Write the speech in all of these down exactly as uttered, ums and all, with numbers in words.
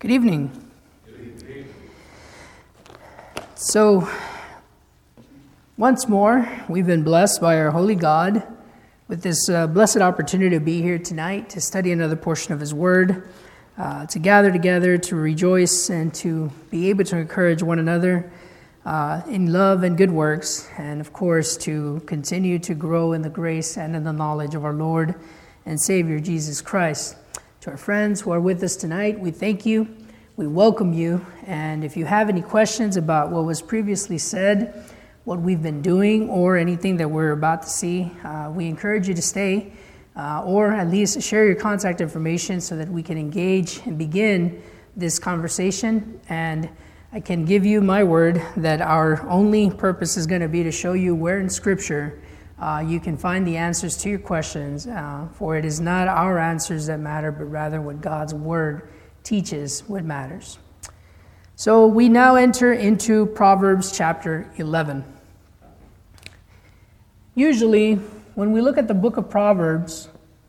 Good evening. So, once more, we've been blessed by our holy God with this uh, blessed opportunity to be here tonight to study another portion of His Word, uh, to gather together, to rejoice, and to be able to encourage one another uh, in love and good works, and of course, to continue to grow in the grace and in the knowledge of our Lord and Savior, Jesus Christ. To our friends who are with us tonight, we thank you, we welcome you, and if you have any questions about what was previously said, what we've been doing, or anything that we're about to see, uh, we encourage you to stay, uh, or at least share your contact information so that we can engage and begin this conversation. And I can give you my word that our only purpose is going to be to show you where in Scripture Uh, you can find the answers to your questions, uh, for it is not our answers that matter, but rather what God's Word teaches what matters. So we now enter into Proverbs chapter eleven. Usually, when we look at the book of Proverbs,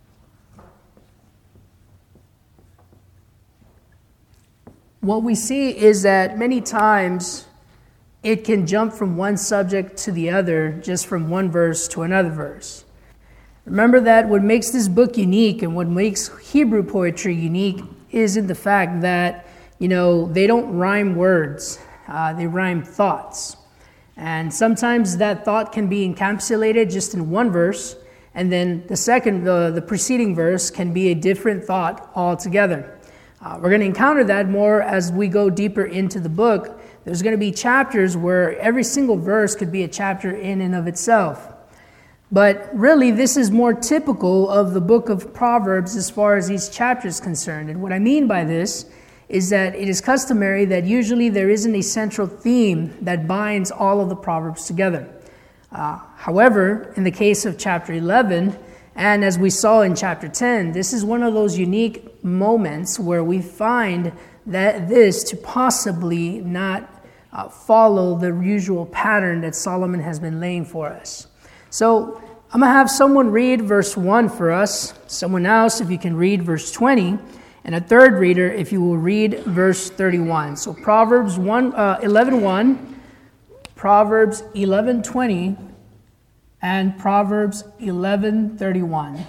what we see is that many times it can jump from one subject to the other, just from one verse to another verse. Remember that what makes this book unique and what makes Hebrew poetry unique is in the fact that, you know, they don't rhyme words, uh, they rhyme thoughts. And sometimes that thought can be encapsulated just in one verse, and then the second, the, the preceding verse can be a different thought altogether. Uh, we're going to encounter that more as we go deeper into the book. There's going to be chapters where every single verse could be a chapter in and of itself. But really, this is more typical of the book of Proverbs as far as each chapter is concerned. And what I mean by this is that it is customary that usually there isn't a central theme that binds all of the Proverbs together. Uh, however, in the case of chapter eleven, and as we saw in chapter ten, this is one of those unique moments where we find that this to possibly not uh, follow the usual pattern that Solomon has been laying for us. So I'm going to have someone read verse one for us, someone else if you can read verse twenty, and a third reader if you will read verse thirty-one. So Proverbs one, uh, eleven one, Proverbs eleven twenty, and Proverbs eleven thirty-one.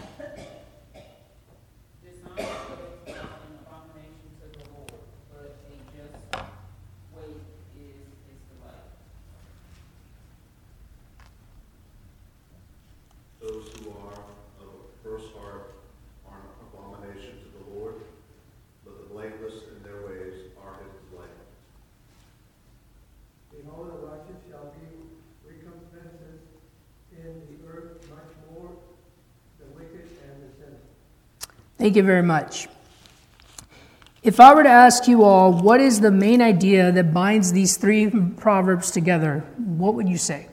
Thank you very much. If I were to ask you all, what is the main idea that binds these three proverbs together, what would you say?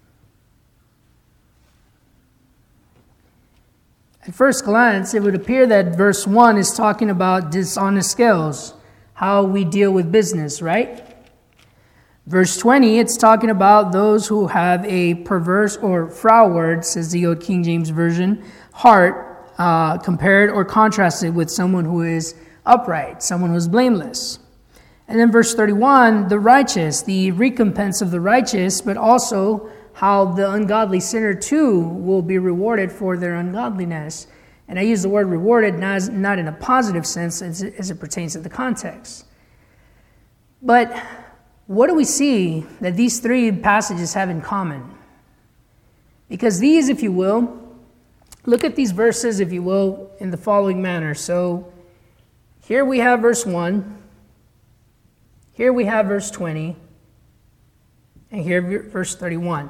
At first glance, it would appear that verse one is talking about dishonest scales, how we deal with business, right? Verse twenty, it's talking about those who have a perverse or froward, says the old King James Version, heart, Uh, compared or contrasted with someone who is upright, someone who is blameless. And then verse thirty-one, the righteous, the recompense of the righteous, but also how the ungodly sinner too will be rewarded for their ungodliness. And I use the word rewarded not, not in a positive sense as it, as it pertains to the context. But what do we see that these three passages have in common? Because these, if you will, look at these verses, if you will, in the following manner. So here we have verse one, here we have verse twenty, and here verse thirty-one.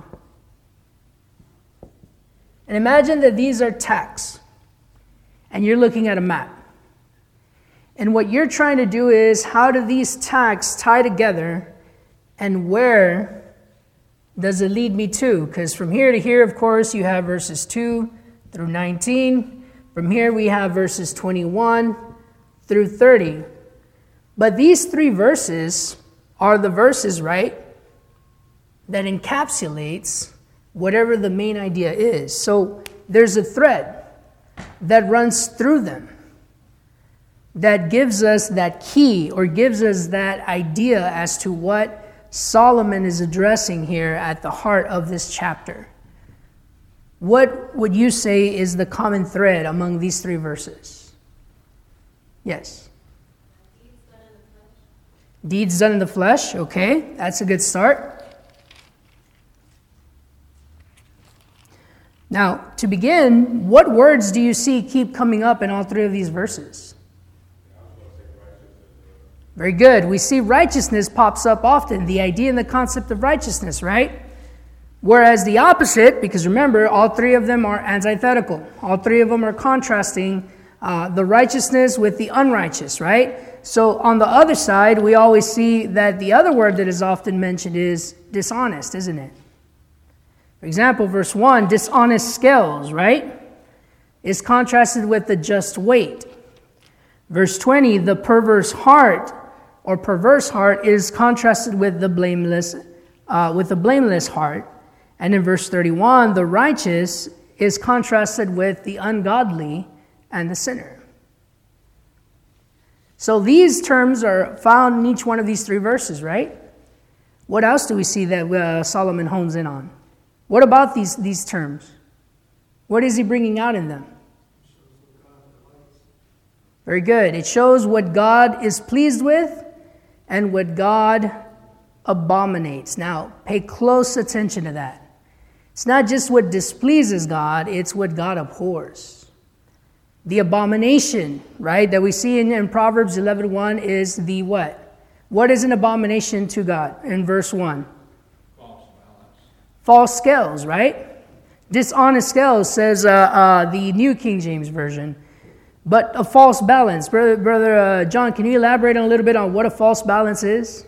And imagine that these are tacks, and you're looking at a map. And what you're trying to do is, how do these tacks tie together, and where does it lead me to? Because from here to here, of course, you have verses two through nineteen. From here we have verses twenty-one through thirty. But these three verses are the verses, right, that encapsulates whatever the main idea is. So there's a thread that runs through them. that gives us that key or gives us that idea as to what Solomon is addressing here at the heart of this chapter. What would you say is the common thread among these three verses? Yes. Deeds done in the flesh. Okay, that's a good start. Now, to begin, what words do you see keep coming up in all three of these verses? Very good. We see righteousness pops up often, the idea and the concept of righteousness, right? Whereas the opposite, because remember, all three of them are antithetical. All three of them are contrasting uh, the righteousness with the unrighteous, right? So on the other side, we always see that the other word that is often mentioned is dishonest, isn't it? For example, verse one, dishonest scales, right, is contrasted with the just weight. Verse twenty, the perverse heart or perverse heart is contrasted with the blameless, uh, with the blameless heart. And in verse thirty-one, the righteous is contrasted with the ungodly and the sinner. So these terms are found in each one of these three verses, right? What else do we see that uh, Solomon hones in on? What about these, these terms? What is he bringing out in them? Very good. It shows what God is pleased with and what God abominates. Now, pay close attention to that. It's not just what displeases God, it's what God abhors. The abomination, right, that we see in, in Proverbs eleven one is the what? What is an abomination to God in verse one? False balance. False scales, right? Dishonest scales, says uh, uh, the New King James Version. But a false balance. Brother, Brother uh, John, can you elaborate on a little bit on what a false balance is?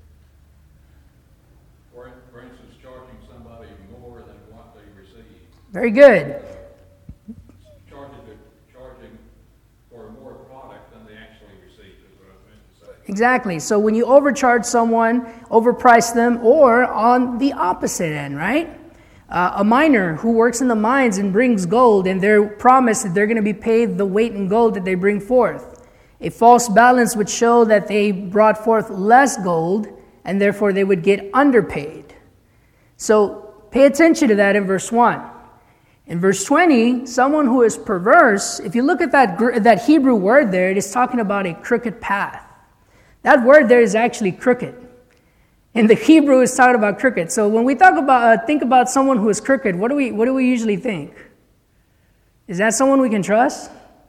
For, for instance, charging somebody more than what they receive. Very good. Charging, the, charging for more product than they actually receive is what I meant to say. Exactly. So when you overcharge someone, overprice them, or on the opposite end, right? Uh, a miner who works in the mines and brings gold, and they're promised that they're going to be paid the weight in gold that they bring forth. A false balance would show that they brought forth less gold, and therefore they would get underpaid. So pay attention to that in verse one. In verse twenty, someone who is perverse, if you look at that, that Hebrew word there, it is talking about a crooked path. That word there is actually crooked. In the Hebrew, it's talking about crooked. So when we talk about, uh, think about someone who is crooked, what do we, what do we usually think? Is that someone we can trust?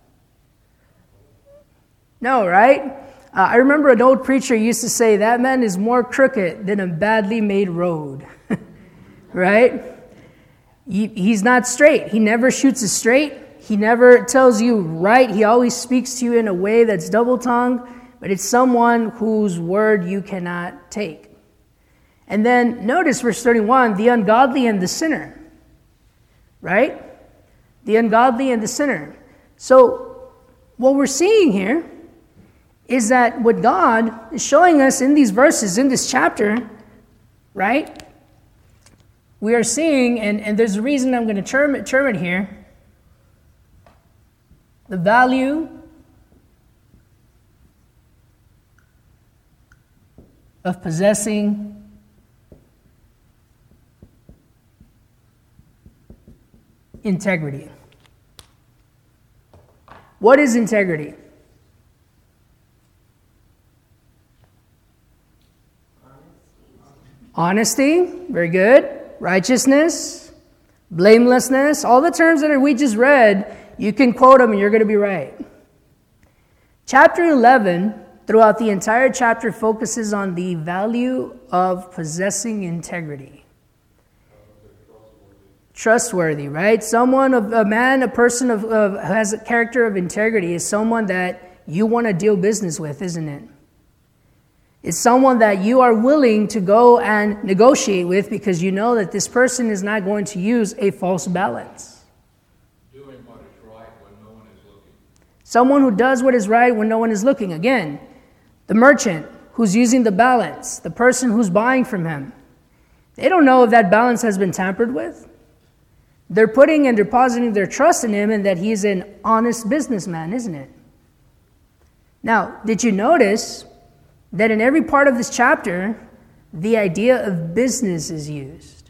No, right? Uh, I remember an old preacher used to say, that man is more crooked than a badly made road. Right? He, he's not straight. He never shoots it straight. He never tells you right. He always speaks to you in a way that's double-tongued, but it's someone whose word you cannot take. And then notice verse thirty-one, the ungodly and the sinner. Right? The ungodly and the sinner. So what we're seeing here is that what God is showing us in these verses, in this chapter, right? We are seeing, and, and there's a reason I'm going to term it, term it here, the value of possessing integrity. What is integrity? Honesty, very good. Righteousness, blamelessness, all the terms that we just read, you can quote them and you're going to be right. Chapter eleven, throughout the entire chapter, focuses on the value of possessing integrity. Trustworthy, right? Someone, of a man, a person of, of who has a character of integrity is someone that you want to deal business with, isn't it? It's someone that you are willing to go and negotiate with because you know that this person is not going to use a false balance. Doing what is right when no one is looking. Someone who does what is right when no one is looking. Again, the merchant who's using the balance, the person who's buying from him, they don't know if that balance has been tampered with. They're putting and depositing their trust in him and that he's an honest businessman, isn't it? Now, did you notice that in every part of this chapter, the idea of business is used?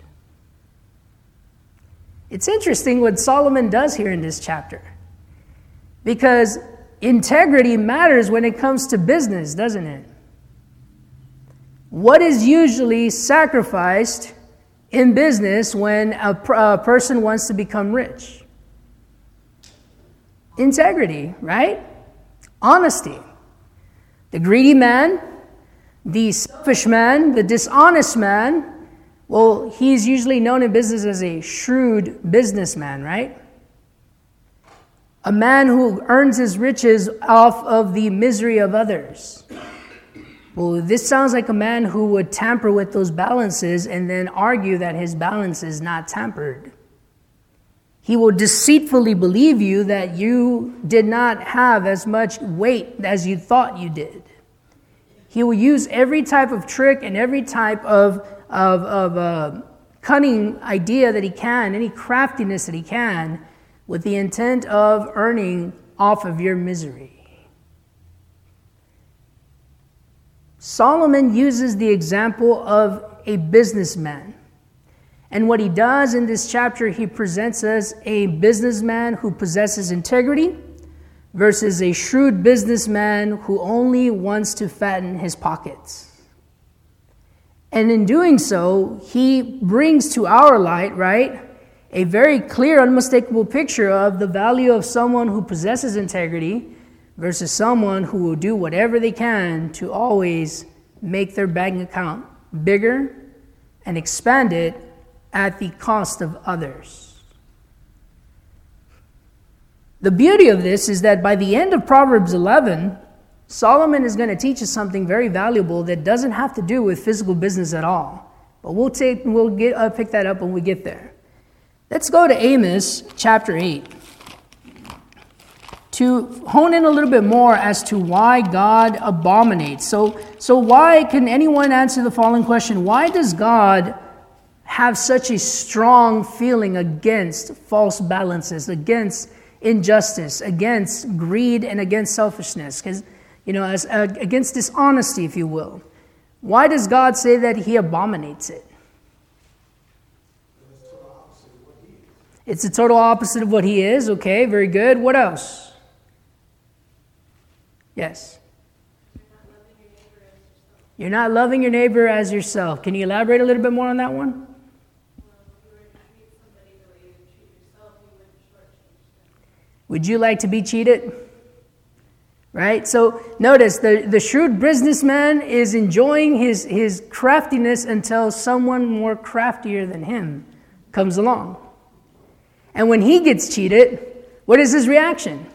It's interesting what Solomon does here in this chapter, because integrity matters when it comes to business, doesn't it? What is usually sacrificed in business when a, a person wants to become rich? Integrity, right? Honesty. The greedy man, the selfish man, the dishonest man, well, he's usually known in business as a shrewd businessman, right? A man who earns his riches off of the misery of others. Well, this sounds like a man who would tamper with those balances and then argue that his balance is not tampered. He will deceitfully believe you that you did not have as much weight as you thought you did. He will use every type of trick and every type of, of, of uh, cunning idea that he can, any craftiness that he can, with the intent of earning off of your misery. Solomon uses the example of a businessman. And what he does in this chapter, he presents us a businessman who possesses integrity versus a shrewd businessman who only wants to fatten his pockets. And in doing so, he brings to our light, right, a very clear, unmistakable picture of the value of someone who possesses integrity versus someone who will do whatever they can to always make their bank account bigger and expand it at the cost of others. The beauty of this is that by the end of Proverbs eleven, Solomon is going to teach us something very valuable that doesn't have to do with physical business at all. But we'll take we'll get uh, pick that up when we get there. Let's go to Amos chapter eight to hone in a little bit more as to why God abominates. So, so why can anyone answer the following question? Why does God have such a strong feeling against false balances, against injustice, against greed, and against selfishness? Because, you know, as, uh, against dishonesty, if you will. Why does God say that he abominates it? It's the total opposite of what he is. Okay, very good. What else? Yes. You're not loving your neighbor as yourself. Can you elaborate a little bit more on that one? Would you like to be cheated? Right? So notice the, the shrewd businessman is enjoying his, his craftiness until someone more craftier than him comes along. And when he gets cheated, what is his reaction?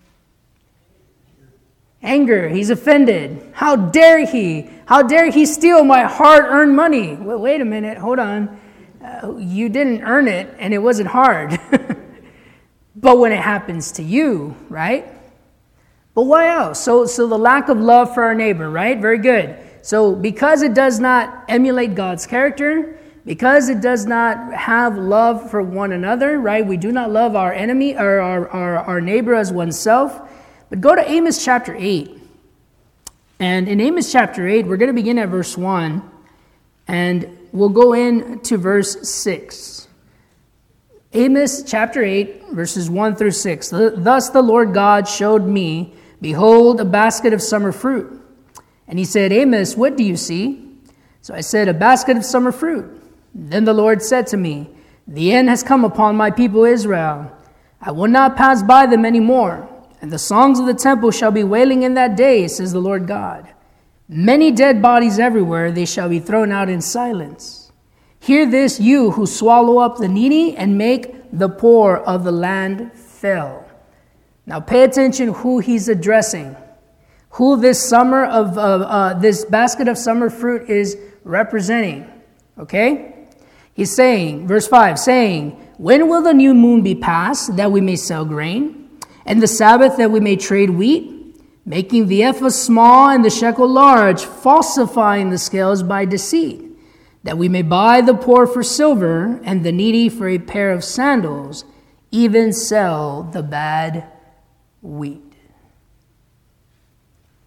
Anger. He's offended. How dare he? How dare he steal my hard-earned money? Well, wait a minute. Hold on. Uh, you didn't earn it, and it wasn't hard. But when it happens to you, right? But why else? So, so the lack of love for our neighbor, right? Very good. So because it does not emulate God's character, because it does not have love for one another, right? We do not love our enemy or our, our, our neighbor as oneself. But go to Amos chapter eight. And in Amos chapter eight, we're going to begin at verse one. And we'll go in to verse six. Amos chapter eight, verses one through six. Thus the Lord God showed me, behold, a basket of summer fruit. And he said, Amos, what do you see? So I said, a basket of summer fruit. Then the Lord said to me, the end has come upon my people Israel. I will not pass by them any more. And the songs of the temple shall be wailing in that day, says the Lord God. Many dead bodies everywhere, they shall be thrown out in silence. Hear this, you who swallow up the needy and make the poor of the land fail. Now pay attention who he's addressing. Who this summer of uh, uh, this basket of summer fruit is representing. Okay? He's saying, verse five, saying, when will the new moon be passed, that we may sell grain? And the Sabbath, that we may trade wheat? Making the ephah small and the shekel large, falsifying the scales by deceit, that we may buy the poor for silver and the needy for a pair of sandals, even sell the bad wheat.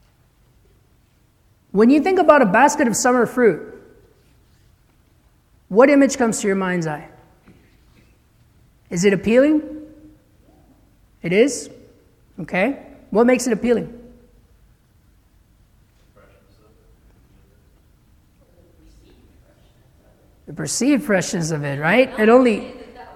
When you think about a basket of summer fruit, what image comes to your mind's eye? Is it appealing? It is? Okay. What makes it appealing? The perceived freshness of it, right? It only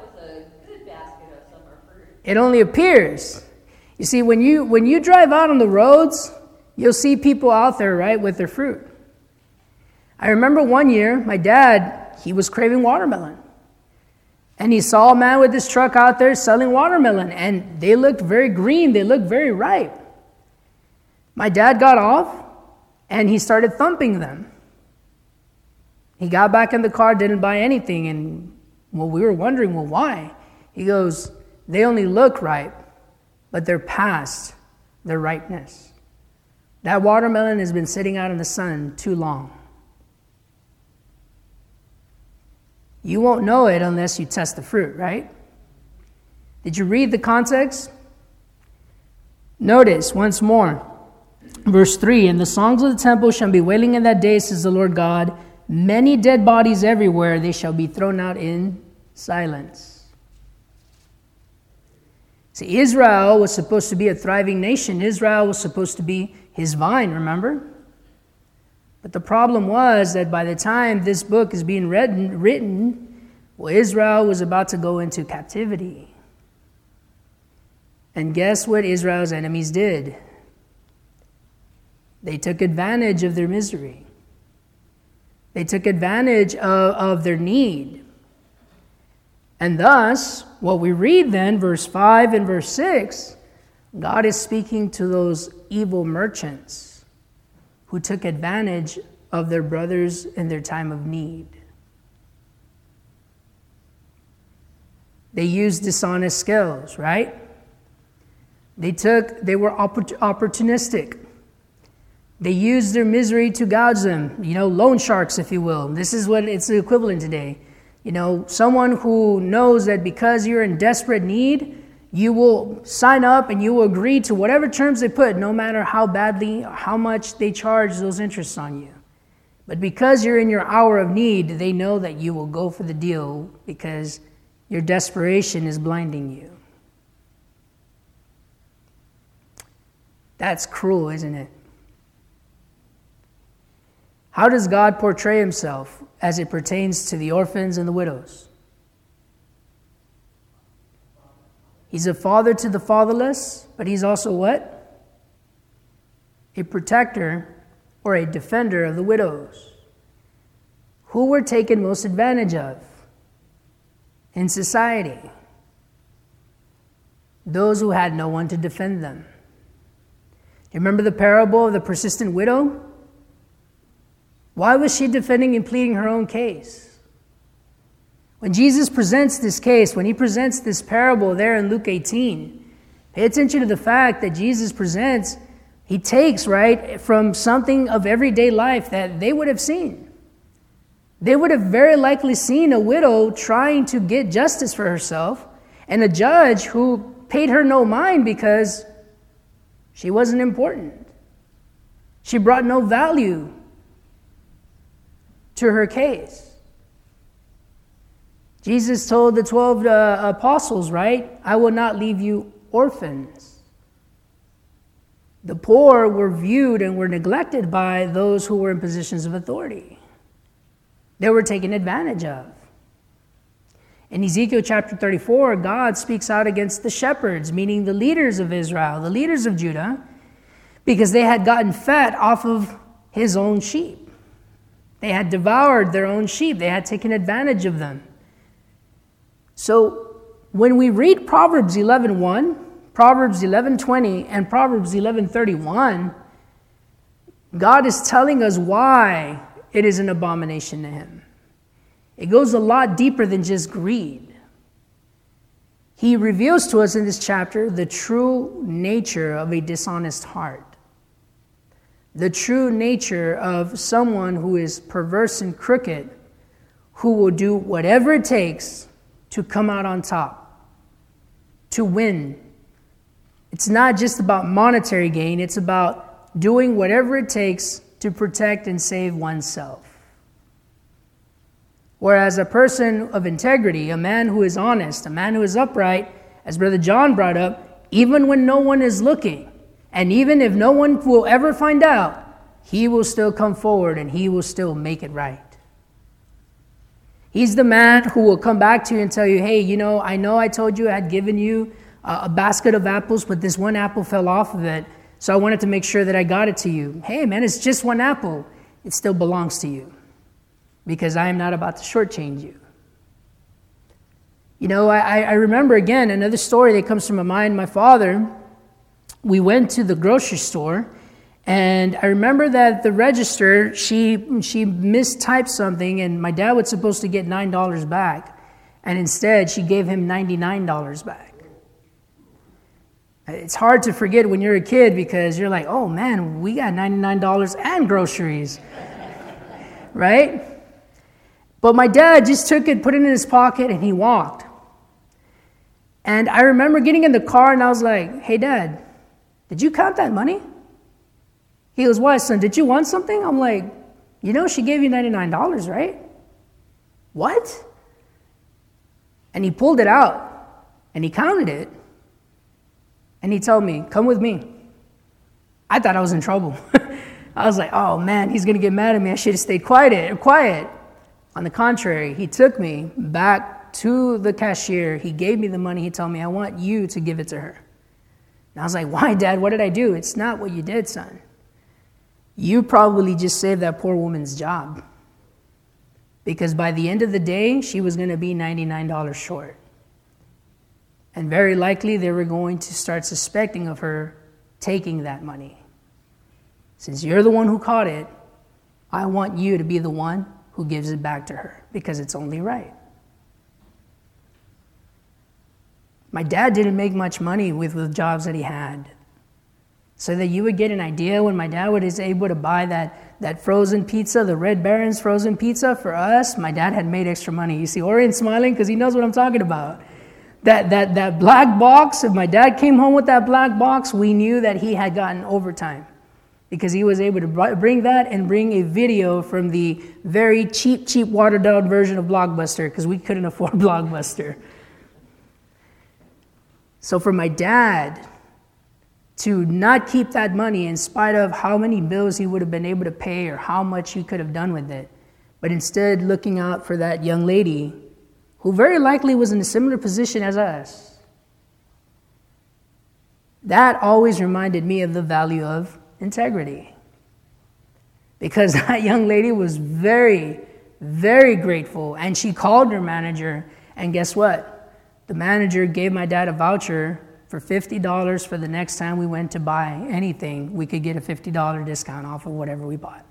it only appears. You see, when you when you drive out on the roads, you'll see people out there, right, with their fruit. I remember one year, my dad, he was craving watermelon. And he saw a man with his truck out there selling watermelon, and they looked very green, they looked very ripe. My dad got off, and he started thumping them. He got back in the car, didn't buy anything, and well, we were wondering, well, why? He goes, they only look ripe, but they're past their ripeness. That watermelon has been sitting out in the sun too long. You won't know it unless you test the fruit, right? Did you read the context? Notice once more, verse three, and the songs of the temple shall be wailing in that day, says the Lord God. Many dead bodies everywhere, they shall be thrown out in silence. See, Israel was supposed to be a thriving nation. Israel was supposed to be his vine, remember? But the problem was that by the time this book is being read, written, well, Israel was about to go into captivity. And guess what Israel's enemies did? They took advantage of their misery. They took advantage of, of their need. And thus, what we read then, verse five and verse six, God is speaking to those evil merchants who took advantage of their brothers in their time of need. They used dishonest skills, right? They took, they were opportunistic. They used their misery to gouge them, you know, loan sharks, if you will. This is what it's the equivalent today. You know, someone who knows that because you're in desperate need, you will sign up and you will agree to whatever terms they put, no matter how badly, how much they charge those interests on you. But because you're in your hour of need, they know that you will go for the deal because your desperation is blinding you. That's cruel, isn't it? How does God portray himself as it pertains to the orphans and the widows? He's a father to the fatherless, but he's also what? A protector or a defender of the widows, who were taken most advantage of in society. Those who had no one to defend them. You remember the parable of the persistent widow? Why was she defending and pleading her own case? When Jesus presents this case, when he presents this parable there in Luke eighteen, pay attention to the fact that Jesus presents, he takes, right, from something of everyday life that they would have seen. They would have very likely seen a widow trying to get justice for herself and a judge who paid her no mind because she wasn't important. She brought no value to her case. Jesus told the twelve uh, apostles, right? I will not leave you orphans. The poor were viewed and were neglected by those who were in positions of authority. They were taken advantage of. In Ezekiel chapter thirty-four, God speaks out against the shepherds, meaning the leaders of Israel, the leaders of Judah, because they had gotten fat off of his own sheep. They had devoured their own sheep. They had taken advantage of them. So when we read Proverbs eleven one, Proverbs eleven twenty, and Proverbs eleven thirty-one, God is telling us why it is an abomination to him. It goes a lot deeper than just greed. He reveals to us in this chapter the true nature of a dishonest heart. The true nature of someone who is perverse and crooked, who will do whatever it takes to come out on top, to win. It's not just about monetary gain, it's about doing whatever it takes to protect and save oneself. Whereas a person of integrity, a man who is honest, a man who is upright, as Brother John brought up, even when no one is looking, and even if no one will ever find out, he will still come forward and he will still make it right. He's the man who will come back to you and tell you, hey, you know, I know I told you I had given you a basket of apples, but this one apple fell off of it, so I wanted to make sure that I got it to you. Hey, man, it's just one apple. It still belongs to you because I am not about to shortchange you. You know, I, I remember, again, another story that comes from my mind. My father, we went to the grocery store, and I remember that the register, she she mistyped something, and my dad was supposed to get nine dollars back, and instead she gave him ninety-nine dollars back. It's hard to forget when you're a kid because you're like, oh man, we got ninety-nine dollars and groceries, right? But my dad just took it, put it in his pocket, and he walked. And I remember getting in the car, and I was like, hey, Dad, did you count that money? He goes, why, son, did you want something? I'm like, you know, she gave you ninety-nine dollars, right? What? And he pulled it out, and he counted it, and he told me, come with me. I thought I was in trouble. I was like, oh, man, he's going to get mad at me. I should have stayed quiet. quiet. On the contrary, he took me back to the cashier. He gave me the money. He told me, I want you to give it to her. And I was like, why, Dad? What did I do? It's not what you did, son. You probably just saved that poor woman's job. Because by the end of the day, she was going to be ninety-nine dollars short. And very likely they were going to start suspecting of her taking that money. Since you're the one who caught it, I want you to be the one who gives it back to her because it's only right. My dad didn't make much money with the jobs that he had. So that you would get an idea, when my dad was able to buy that, that frozen pizza, the Red Baron's frozen pizza for us, my dad had made extra money. You see Orion smiling because he knows what I'm talking about. That, that, that black box, if my dad came home with that black box, we knew that he had gotten overtime because he was able to bring that and bring a video from the very cheap, cheap watered-down version of Blockbuster because we couldn't afford Blockbuster. So for my dad to not keep that money in spite of how many bills he would have been able to pay or how much he could have done with it, but instead looking out for that young lady who very likely was in a similar position as us, that always reminded me of the value of integrity. Because that young lady was very, very grateful, and she called her manager, and guess what? The manager gave my dad a voucher for fifty dollars for the next time we went to buy anything. We could get a fifty dollars discount off of whatever we bought.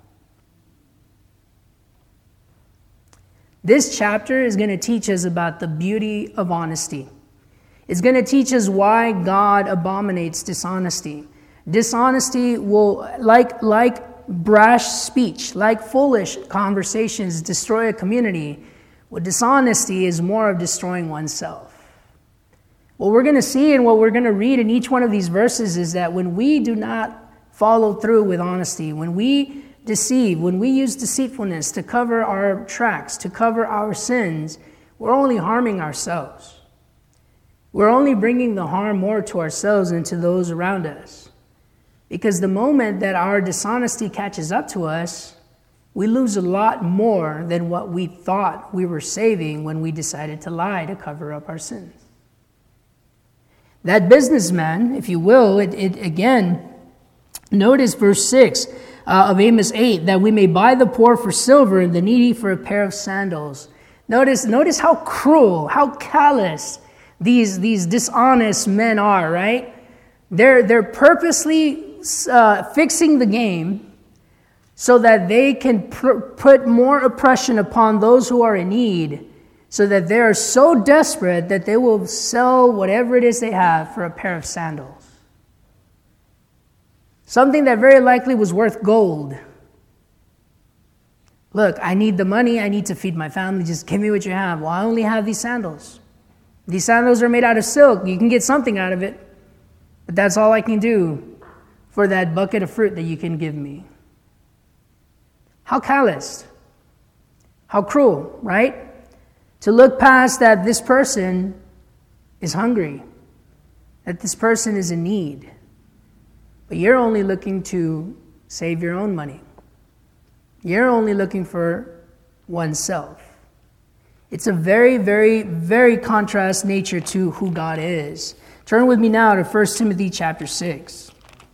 This chapter is going to teach us about the beauty of honesty. It's going to teach us why God abominates dishonesty. Dishonesty will, like, like brash speech, like foolish conversations, destroy a community. Well, dishonesty is more of destroying oneself. What we're going to see and what we're going to read in each one of these verses is that when we do not follow through with honesty, when we deceive, when we use deceitfulness to cover our tracks, to cover our sins, we're only harming ourselves. We're only bringing the harm more to ourselves and to those around us. Because the moment that our dishonesty catches up to us, we lose a lot more than what we thought we were saving when we decided to lie to cover up our sins. That businessman, if you will, it, it again, notice verse six uh, of Amos eight, that we may buy the poor for silver and the needy for a pair of sandals. Notice, notice how cruel, how callous these, these dishonest men are, right? They're, they're purposely uh, fixing the game so that they can pr- put more oppression upon those who are in need, so that they are so desperate that they will sell whatever it is they have for a pair of sandals. Something that very likely was worth gold. Look, I need the money. I need to feed my family. Just give me what you have. Well, I only have these sandals. These sandals are made out of silk. You can get something out of it. But that's all I can do for that bucket of fruit that you can give me. How calloused. How cruel, right? To look past that this person is hungry, that this person is in need, but you're only looking to save your own money. You're only looking for oneself. It's a very, very, very contrast nature to who God is. Turn with me now to First Timothy chapter six.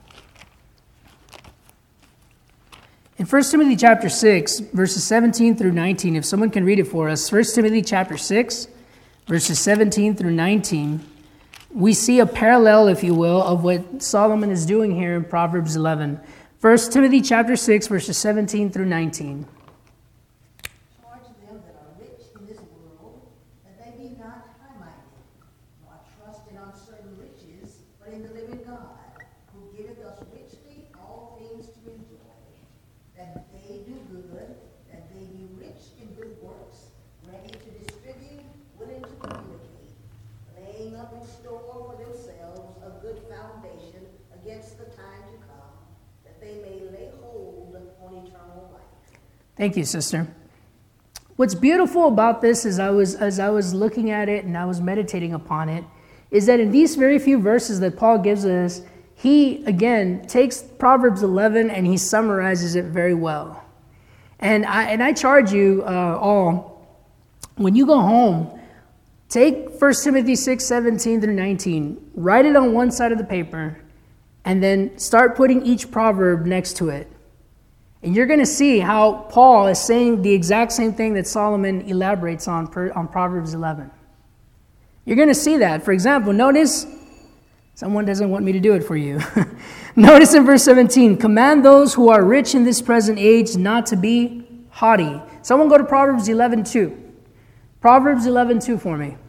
In First Timothy chapter six, verses seventeen through nineteen, if someone can read it for us, First Timothy chapter six, verses seventeen through nineteen, we see a parallel, if you will, of what Solomon is doing here in Proverbs eleven. First Timothy chapter six, verses seventeen through nineteen. Charge them that are rich in this world, that they be not high-minded, nor trust in uncertain riches, but in the living God, who giveth us richly all things to enjoy, that they do good, that they be rich in good works, ready to distribute, willing to communicate, laying up in store for themselves a good foundation against the time to come, that they may lay hold on eternal life. Thank you, sister. What's beautiful about this as I was as I was looking at it and I was meditating upon it is that in these very few verses that Paul gives us, he again takes Proverbs eleven and he summarizes it very well. And I and I charge you uh, all, when you go home, take First Timothy six, seventeen through nineteen, write it on one side of the paper, and then start putting each proverb next to it. And you're going to see how Paul is saying the exact same thing that Solomon elaborates on, per, on Proverbs eleven. You're going to see that. For example, notice, someone doesn't want me to do it for you. Notice in verse seventeen, command those who are rich in this present age not to be haughty. Someone go to Proverbs eleven two. Proverbs eleven two for me.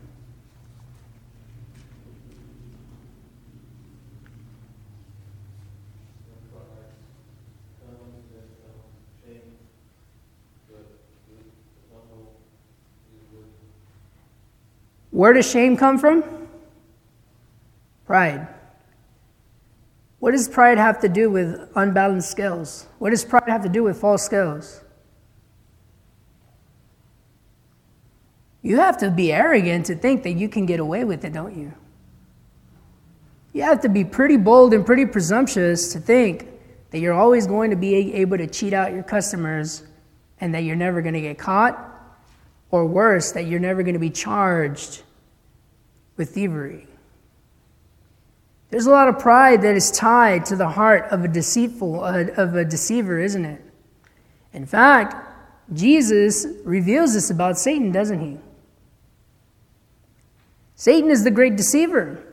Where does shame come from? Pride. What does pride have to do with unbalanced scales? What does pride have to do with false scales? You have to be arrogant to think that you can get away with it, don't you? You have to be pretty bold and pretty presumptuous to think that you're always going to be able to cheat out your customers and that you're never going to get caught, or worse, that you're never going to be charged with thievery. There's a lot of pride that is tied to the heart of a deceitful, uh, of a deceiver, isn't it? In fact, Jesus reveals this about Satan, doesn't he? Satan is the great deceiver.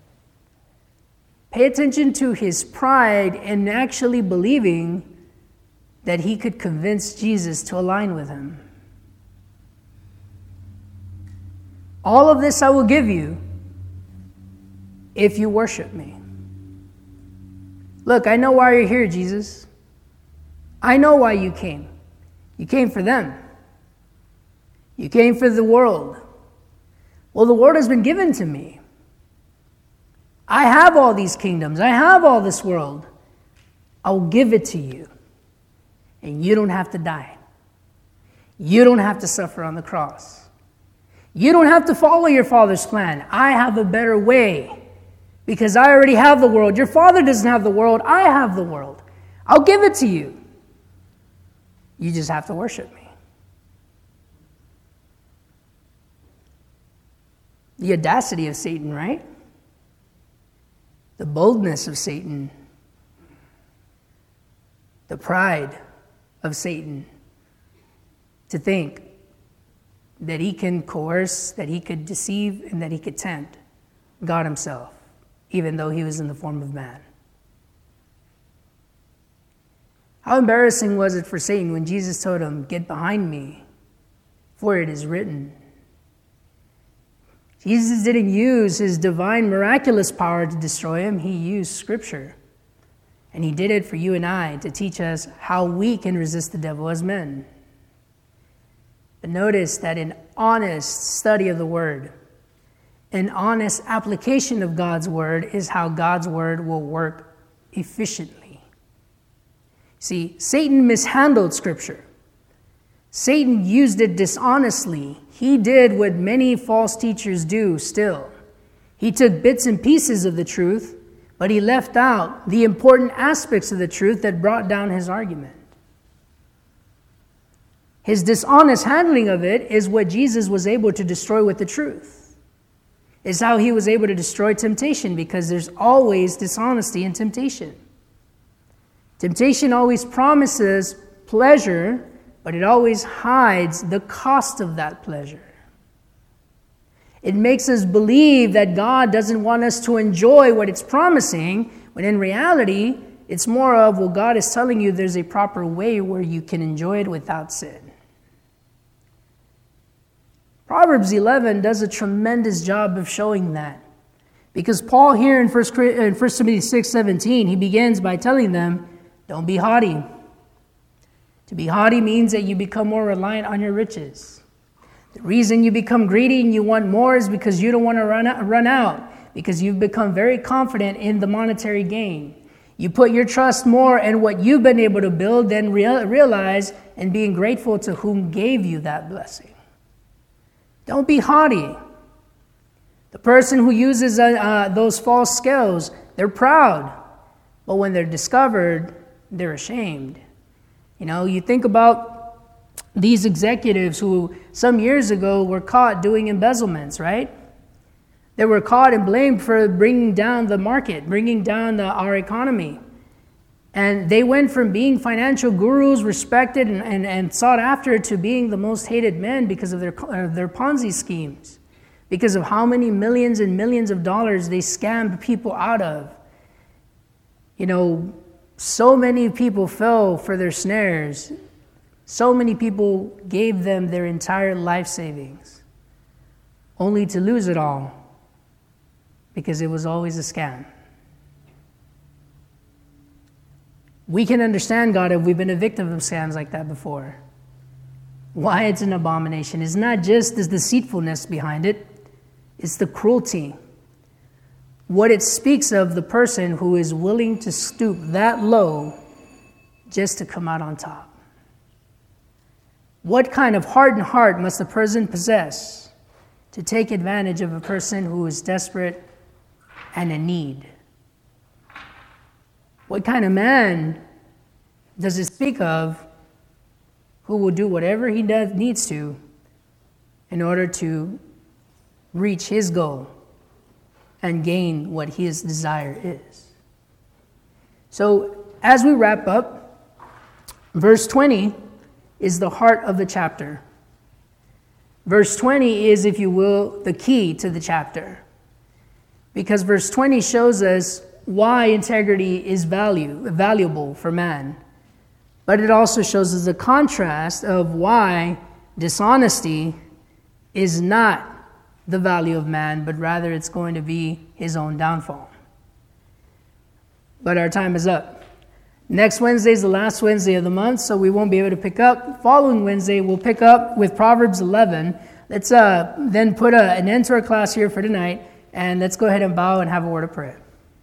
Pay attention to his pride in actually believing that he could convince Jesus to align with him. All of this I will give you if you worship me. Look, I know why you're here, Jesus. I know why you came. You came for them. You came for the world. Well, the world has been given to me. I have all these kingdoms. I have all this world. I'll give it to you. And you don't have to die. You don't have to suffer on the cross. You don't have to follow your father's plan. I have a better way because I already have the world. Your father doesn't have the world. I have the world. I'll give it to you. You just have to worship me. The audacity of Satan, right? The boldness of Satan. The pride of Satan to think that he can coerce, that he could deceive, and that he could tempt God himself, even though he was in the form of man. How embarrassing was it for Satan when Jesus told him, "Get behind me, for it is written." Jesus didn't use his divine miraculous power to destroy him. He used Scripture. And he did it for you and I to teach us how we can resist the devil as men. But notice that an honest study of the Word, an honest application of God's Word is how God's Word will work efficiently. See, Satan mishandled Scripture. Satan used it dishonestly. He did what many false teachers do still. He took bits and pieces of the truth, but he left out the important aspects of the truth that brought down his argument. His dishonest handling of it is what Jesus was able to destroy with the truth. It's how he was able to destroy temptation, because there's always dishonesty in temptation. Temptation always promises pleasure, but it always hides the cost of that pleasure. It makes us believe that God doesn't want us to enjoy what it's promising, when in reality, it's more of, well, God is telling you there's a proper way where you can enjoy it without sin. Proverbs eleven does a tremendous job of showing that. Because Paul here in First Timothy six seventeen, he begins by telling them, don't be haughty. To be haughty means that you become more reliant on your riches. The reason you become greedy and you want more is because you don't want to run out, run out, because you've become very confident in the monetary gain. You put your trust more in what you've been able to build than real, realize and being grateful to whom gave you that blessing. Don't be haughty. The person who uses uh, uh, those false scales, they're proud. But when they're discovered, they're ashamed. You know, you think about these executives who some years ago were caught doing embezzlements, right? They were caught and blamed for bringing down the market, bringing down the, our economy. And they went from being financial gurus, respected and, and, and sought after, to being the most hated men because of their, uh, their Ponzi schemes, because of how many millions and millions of dollars they scammed people out of. You know, so many people fell for their snares. So many people gave them their entire life savings, only to lose it all because it was always a scam. We can understand, God, if we've been a victim of scams like that before. Why it's an abomination. It's not just the deceitfulness behind it, it's the cruelty. What it speaks of, the person who is willing to stoop that low just to come out on top. What kind of hardened heart must a person possess to take advantage of a person who is desperate and in need? What kind of man does it speak of who will do whatever he does, needs to in order to reach his goal and gain what his desire is? So as we wrap up, verse twenty is the heart of the chapter. Verse twenty is, if you will, the key to the chapter. Because verse twenty shows us why integrity is value, valuable for man. But it also shows us the contrast of why dishonesty is not the value of man, but rather it's going to be his own downfall. But our time is up. Next Wednesday is the last Wednesday of the month, so we won't be able to pick up. Following Wednesday, we'll pick up with Proverbs eleven. Let's uh, then put a, an end to our class here for tonight, and let's go ahead and bow and have a word of prayer.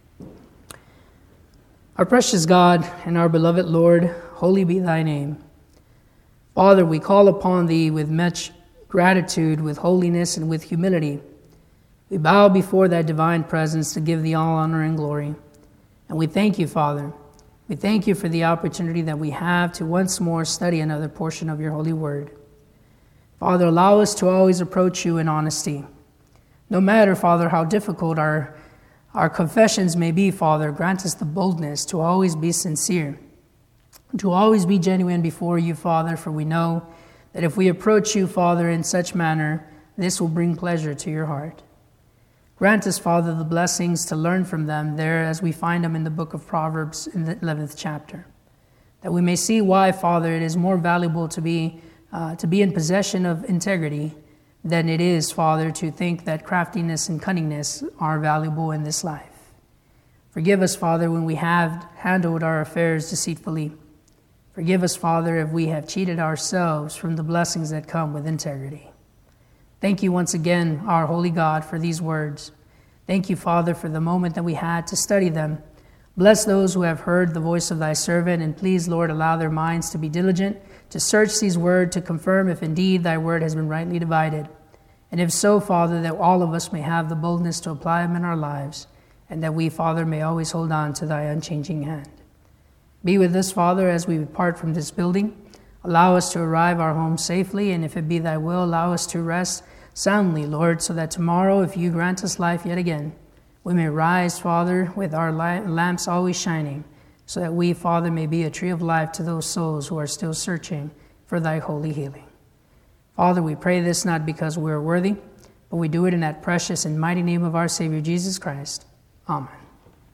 Our precious God and our beloved Lord, holy be thy name. Father, we call upon thee with much gratitude, with holiness, and with humility. We bow before thy divine presence to give thee all honor and glory. And we thank you, Father. We thank you for the opportunity that we have to once more study another portion of your holy word. Father, allow us to always approach you in honesty. No matter, Father, how difficult our Our confessions may be, Father, grant us the boldness to always be sincere, to always be genuine before you, Father, for we know that if we approach you, Father, in such manner, this will bring pleasure to your heart. Grant us, Father, the blessings to learn from them there as we find them in the book of Proverbs in the eleventh chapter, that we may see why, Father, it is more valuable to be, uh, to be in possession of integrity than it is, Father, to think that craftiness and cunningness are valuable in this life. Forgive us, Father, when we have handled our affairs deceitfully. Forgive us, Father, if we have cheated ourselves from the blessings that come with integrity. Thank you once again, our holy God, for these words. Thank you, Father, for the moment that we had to study them. Bless those who have heard the voice of thy servant, and please, Lord, allow their minds to be diligent, to search these words, to confirm if indeed thy word has been rightly divided. And if so, Father, that all of us may have the boldness to apply them in our lives, and that we, Father, may always hold on to thy unchanging hand. Be with us, Father, as we depart from this building. Allow us to arrive our home safely, and if it be thy will, allow us to rest soundly, Lord, so that tomorrow, if you grant us life yet again, we may rise, Father, with our lamps always shining, so that we, Father, may be a tree of life to those souls who are still searching for thy holy healing. Father, we pray this not because we are worthy, but we do it in that precious and mighty name of our Savior, Jesus Christ. Amen.